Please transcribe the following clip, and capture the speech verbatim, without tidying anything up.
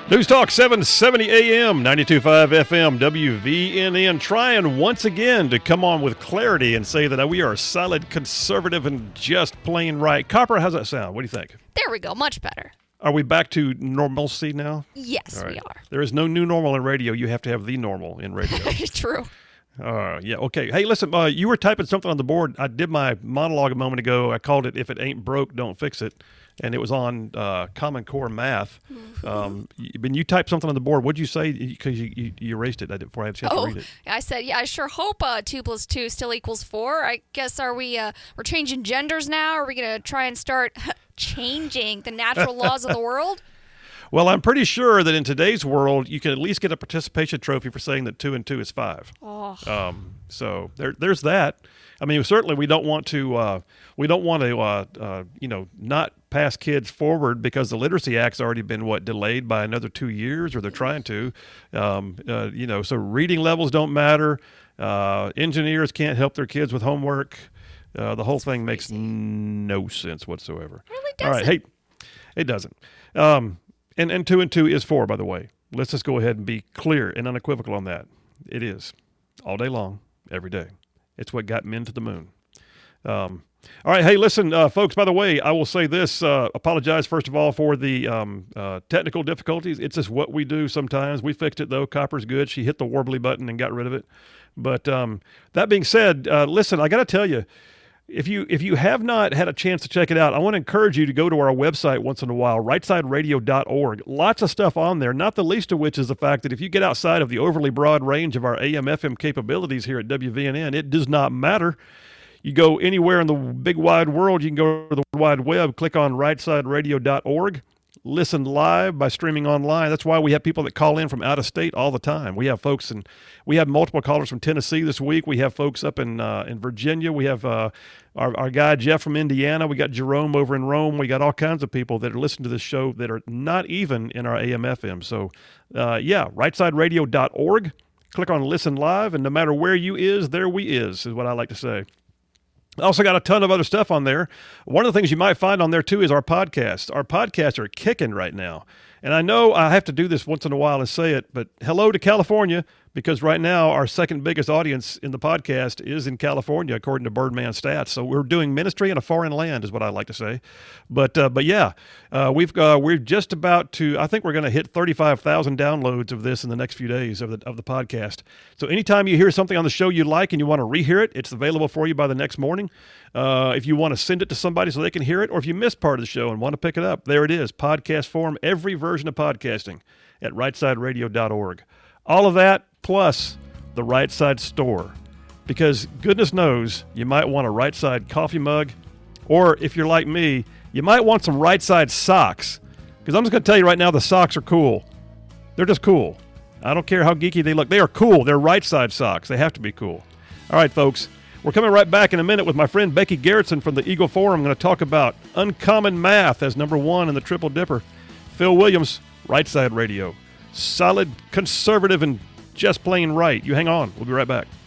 News Talk seven seventy A M, ninety-two point five F M, W V N N, trying once again to come on with clarity and say that we are solid, conservative, and just plain right. Copper, how's that sound? What do you think? There we go. Much better. Are we back to normalcy now? Yes, right. we are. There is no new normal in radio. You have to have the normal in radio. True. Uh, yeah, okay. Hey, listen, uh, you were typing something on the board. I did my monologue a moment ago. I called it If It Ain't Broke, Don't Fix It. And it was on uh, Common Core Math. Um, when you typed something on the board, what'd you say? Because you, you, you erased it before I had a chance oh, to read it. I said, yeah, I sure hope uh, two plus two still equals four. I guess, are we, uh, we're changing genders now? Are we going to try and start changing the natural laws of the world? Well, I'm pretty sure that in today's world, you can at least get a participation trophy for saying that two and two is five. Oh. Um, so there, there's that. I mean, certainly we don't want to, uh, we don't want to, uh, uh, you know, not pass kids forward because the Literacy Act's already been, what, delayed by another two years, or they're trying to. Um, uh, you know, so reading levels don't matter. Uh, engineers can't help their kids with homework. Uh, the whole That's thing makes crazy. no sense whatsoever. It really doesn't. All right, hey, it doesn't. Um, and, and two and two is four, by the way. Let's just go ahead and be clear and unequivocal on that. It is. All day long, every day. It's what got men to the moon. Um, all right, hey, listen, uh, folks, by the way, I will say this. Uh, apologize, first of all, for the um, uh, technical difficulties. It's just what we do sometimes. We fixed it, though. Copper's good. She hit the warbly button and got rid of it. But um, that being said, uh, listen, I got to tell you, If you if you have not had a chance to check it out, I want to encourage you to go to our website once in a while, right side radio dot org. Lots of stuff on there, not the least of which is the fact that if you get outside of the overly broad range of our A M F M capabilities here at W V N N, it does not matter. You go anywhere in the big wide world, you can go to the World Wide Web, click on right side radio dot org. Listen live by streaming online. That's why we have people that call in from out of state all the time. We have folks, and we have multiple callers from Tennessee this week. We have folks up in uh, in Virginia. We have uh, our, our guy Jeff from Indiana. We got Jerome over in Rome. We got all kinds of people that are listening to this show that are not even in our A M F M. So, uh, yeah, right side radio dot org. Click on Listen Live, and no matter where you is, there we is, is what I like to say. I also got a ton of other stuff on there. One of the things you might find on there, too, is our podcasts. Our podcasts are kicking right now. And I know I have to do this once in a while and say it, but hello to California, because right now our second biggest audience in the podcast is in California, according to Birdman stats. So we're doing ministry in a foreign land is what I like to say. But uh, but yeah, uh, we've uh, we're just about to, I think we're going to hit thirty-five thousand downloads of this in the next few days of the of the podcast. So anytime you hear something on the show you like and you want to rehear it, it's available for you by the next morning. Uh, if you want to send it to somebody so they can hear it, or if you missed part of the show and want to pick it up, there it is, podcast form, every version of podcasting at right side radio dot org. All of that plus the Right Side store, because goodness knows you might want a Right Side coffee mug, or if you're like me, you might want some Right Side socks, because I'm just going to tell you right now, the socks are cool. They're just cool. I don't care how geeky they look. They are cool. They're Right Side socks. They have to be cool. All right, folks. We're coming right back in a minute with my friend Becky Garrettson from the Eagle Forum. I'm going to talk about uncommon math as number one in the Triple Dipper. Phil Williams, Right Side Radio. Solid, conservative, and just plain right. You hang on. We'll be right back.